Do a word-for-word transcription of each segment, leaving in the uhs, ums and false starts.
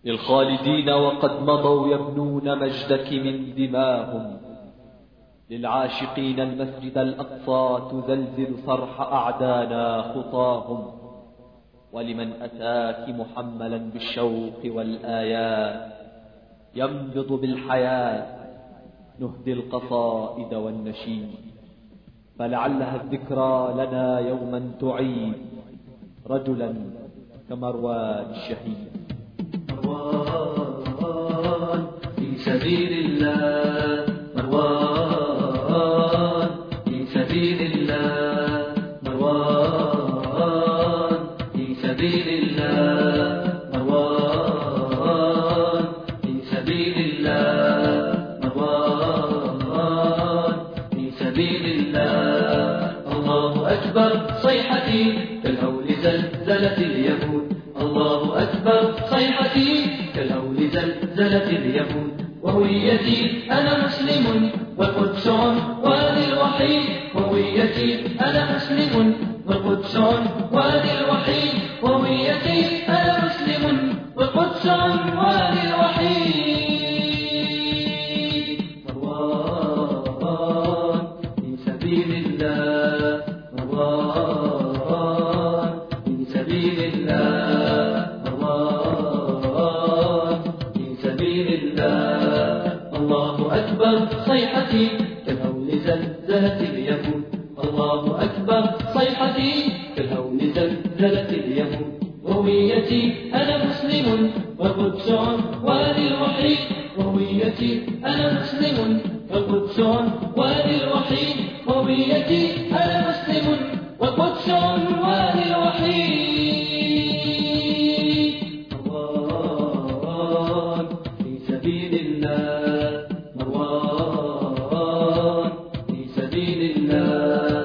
للخالدين وقد مضوا يبنون مجدك من دماهم، للعاشقين المسجد الأقصى تزلزل صرح أعدانا خطاهم، ولمن أتاك محملا بالشوق والآيات ينبض بالحياة نهدي القصائد والنشيد، فلعلها الذكرى لنا يوما تعيد رجلا كمروان الشهيد. مروان في سبيل الله، مروان في سبيل الله، مروان في سبيل الله، مروان في سبيل الله، مروان في سبيل الله. الله أكبر صيحتي كالهول زلزلت اليهود، الله أكبر صيحتي كالهول زلزلت اليهود. وهويتي أنا مسلم والقدس عنواني الوحيد، هويتي أنا مسلم والقدس عنواني الوحيد، هويتي أنا مسلم والقدس عنواني الوحيد. مروان في سبيل الله، مروان في سبيل الله، مروان في سبيل الله. الله أكبر صيحتي كالهول زلزلت اليهود، الله أكبر صيحتي كالهول زلزلت اليهود. وهويتي أنا مسلم والقدس عنواني الوحيد، وهويتي أنا مسلم والقدس عنواني الوحيد، وهويتي أنا مسلم والقدس عنواني الوحيد. مروان في سبيل الله، مروان في سبيل الله،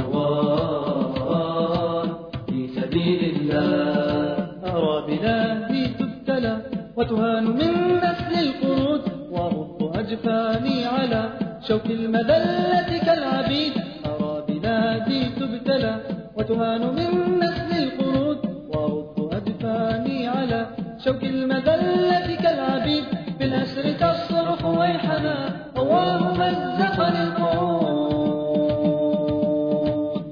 مروان في سبيل الله. أرى بلادي تبتلى وتهان من نسل القرود، وأرد أجفاني على شوك المذلة كالعبيد. أرى بلادي تبتلى وتهان من نسل القرود، وأرد أجفاني على شوك المذلة كالعبيد. بالأسر تصرخ ويحنا الله مزقني القعود.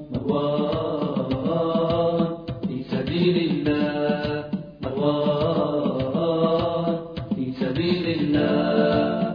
مروان في سبيل الله، مروان في سبيل الله،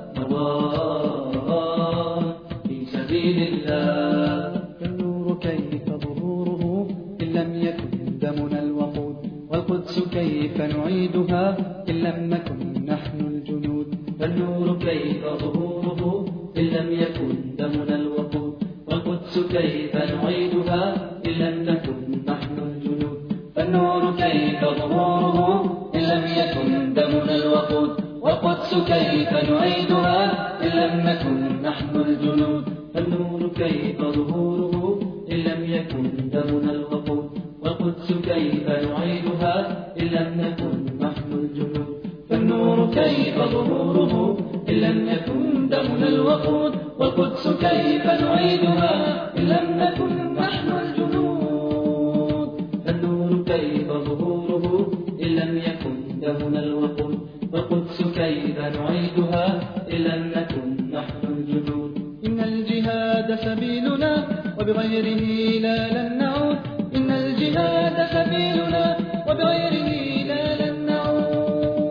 مروان في سبيل الله. النور كيف ظهوره إن لم يكن دمنا الوقود، والقدس كيف نعيدها إن لم نكن نحن الجنود. النور كيف ظهوره إن لم يكن دمنا الوقود، والقدس كيف نعيدها إن لم نكن نحن الجنود. النور كيف ظهوره إن لم يكن دمنا الوقود، والقدس كيف نعيدها إن لم نكن نحن الجنود. النور كيف ظهوره إن لم يكن دمنا الوقود، والقدس كيف نعيدها إن لم نكن نحن الجنود. فالنور كيف ظهوره إن لم يكن دمنا الوقود، والقدس كيف نعيدها إن لم نكن نحن الجنود. النور كيف ظهوره إن لم يكن دمنا الوقود، والقدس كيف نعيدها إن لم نكن نحن الجنود. إن الجهاد سبيلنا وبغيره لا لن نعود، إن الجهاد سبيلنا وبغيره لا لن نعود.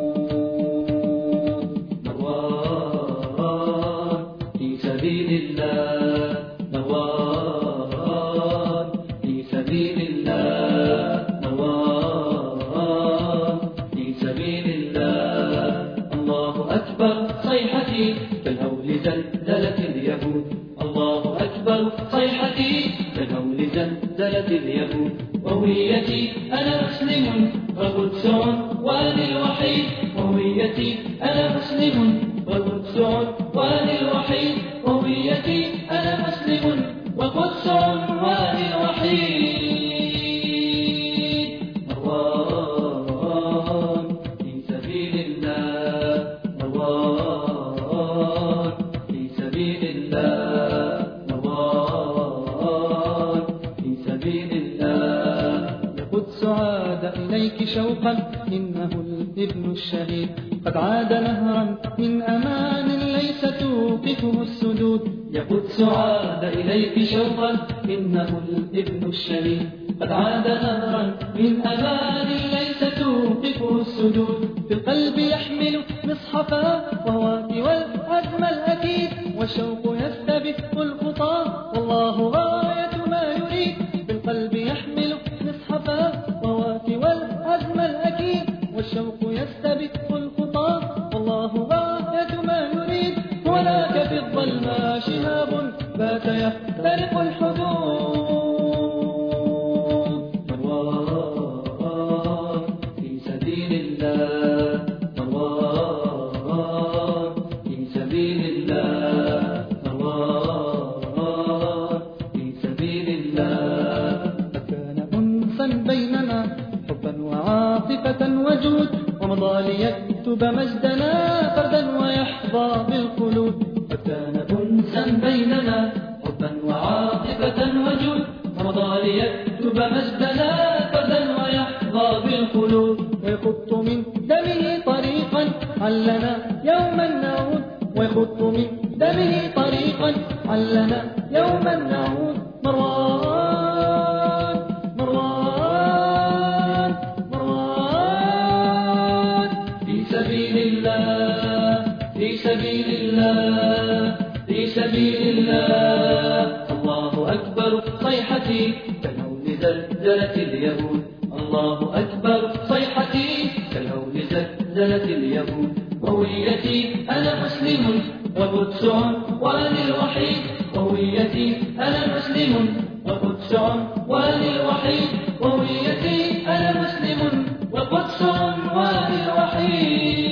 مروان في سبيل الله، مروان في سبيل الله، مروان في سبيل الله. الله أكبر صيحتي كالهول زلزلت اليهود، الله أكبر صيحتي كالهول زلزلت اليهود. وهويتي أنا مسلم والقدس عنواني الوحيد، وهويتي أنا مسلم والقدس عنواني الوحيد، وهويتي أنا مسلم والقدس عنواني الوحيد. مروان في سبيل الله، مروان في سبيل الله، مروان في سبيل الله. القدس عاد إليك شوقا إنه الإبن ابن الشهيد قد عاد نهرا من أمان ليس توقفه السدود. يا قدس عاد إليك شوقا إنه الابن الشهيد قد عاد نهرا من أمان ليس توقفه السدود. في القلب يحمل مصحفا وهو والعزم الأكيد والشوق يستبق الخطى والله غاية ما يريد. في القلب يحمل مصحفا وهو والعزم الأكيد والشوق يستبق الخطى والله غاية ما يريد. هناك في الظلماء شهاب بات يخترق الحدود. مروان في سبيل الله مروان في سبيل الله مروان في سبيل الله. فكان أنسا بيننا حبا وعاطفة وجود ومضى ليكتب مجدنا فردا ويحظى بالخلود. فكان أنسا بيننا حبا وعاطفة وجود ومضى ليكتب مجدنا فردا ويحظى بالخلود. ويخط من دمه طريقا علنا يوما نعود ويخط من دمه طريقا علنا يوما نعود. مروان مروان مروان في سبيل الله في سبيل الله في سبيل الله. الله أكبر صيحتي كالهول زلزلة اليهود. الله أكبر صيحتي كالهول زلزلة اليهود. هويتي أنا مسلم وقدس عنوان الوحيد. هويتي أنا مسلم وقدس عنوان الوحيد. هويتي أنا مسلم وقدس عنوان الوحيد.